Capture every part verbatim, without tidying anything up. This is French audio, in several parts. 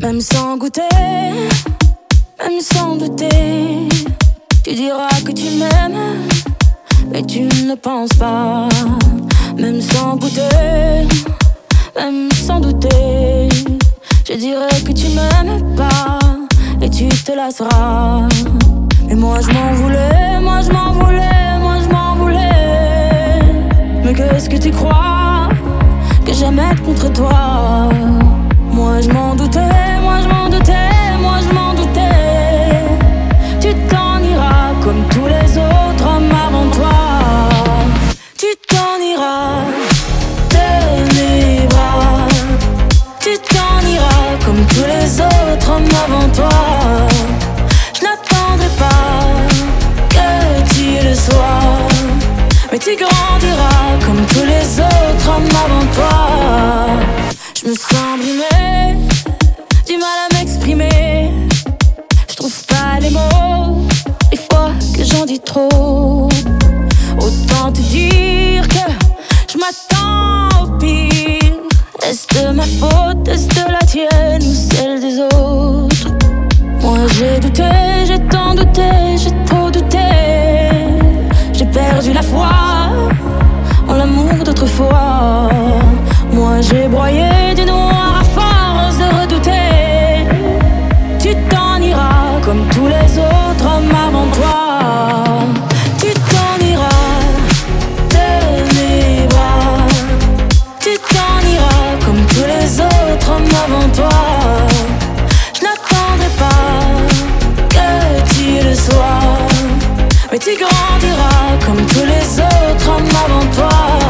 Même sans goûter, même sans douter, tu diras que tu m'aimes, mais tu ne le penses pas. Même sans goûter, même sans douter, je dirais que tu m'aimes pas et tu te lasseras. Mais moi je m'en voulais, moi je m'en voulais, moi je m'en voulais. Mais qu'est-ce que tu crois que j'aimais contre toi? Moi je m'en doutais, moi je m'en doutais, moi je m'en doutais. Tu t'en iras comme tous les autres hommes avant toi. Tu t'en iras de mes bras. Tu t'en iras comme tous les autres hommes avant toi. Je n'attendrai pas que tu le sois, mais tu grandiras comme tous les autres hommes avant toi. Je me sens brimée, du mal à m'exprimer. Je trouve pas les mots, les fois que j'en dis trop. Autant te dire que je m'attends au pire. Est-ce de ma faute, est-ce de la tienne ou celle des autres? Moi j'ai douté, j'ai tant douté, j'ai trop douté. J'ai perdu la foi en l'amour d'autrefois. Moi j'ai broyé du noir à force de redouter. Tu t'en iras comme tous les autres hommes avant toi. Tu t'en iras de mes bras. Tu t'en iras comme tous les autres hommes avant toi. Je n'attendrai pas que tu le sois, mais tu grandiras comme tous les autres hommes avant toi.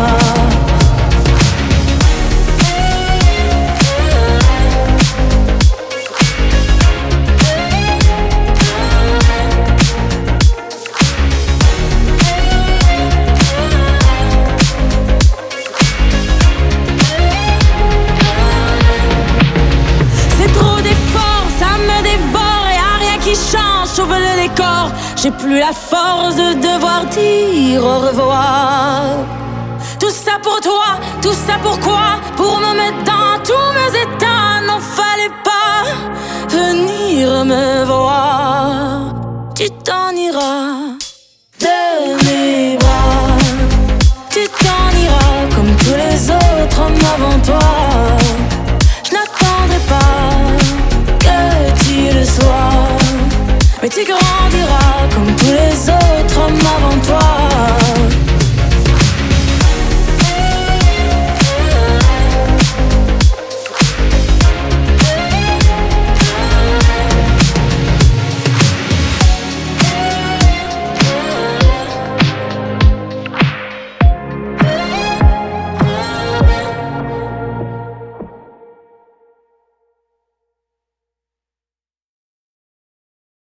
Sauve le décor, j'ai plus la force de devoir dire au revoir. Tout ça pour toi, tout ça pourquoi? Pour me mettre dans tous mes états. N'en fallait pas venir me voir. Tu t'en iras